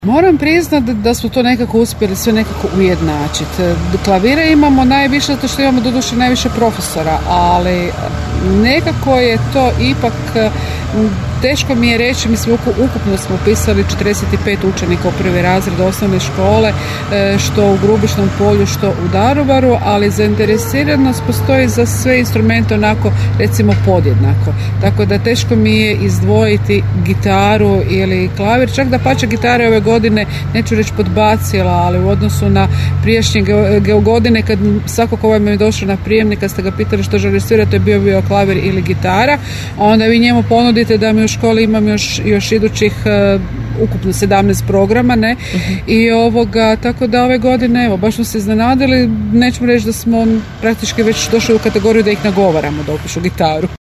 Moram priznati da smo to nekako uspjeli sve nekako ujednačiti. Klavire imamo najviše zato što imamo doduše najviše profesora, ali nekako je to ipak, teško mi je reći, mislim ukupno smo upisali 45 učenika u prvi razred osnovne škole, što u Grubišnom Polju, što u Daruvaru, ali zainteresiranost postoji za sve instrumente onako recimo podjednako. Tako da teško mi je izdvojiti gitaru ili klavir, čak da pače gitare ove godine, neću reći podbacila, ali u odnosu na prijašnje godine kad svako ko vam je došao na prijemnik, kad ste ga pitali što želi svirati, to je bio klavir ili gitara, onda vi njemu ponudite da mi u školi imam još idućih ukupno 17 programa, ne? I tako da ove godine, evo, baš smo se iznenadili, nećemo reći da smo praktički već došli u kategoriju da ih nagovaramo da upišu gitaru.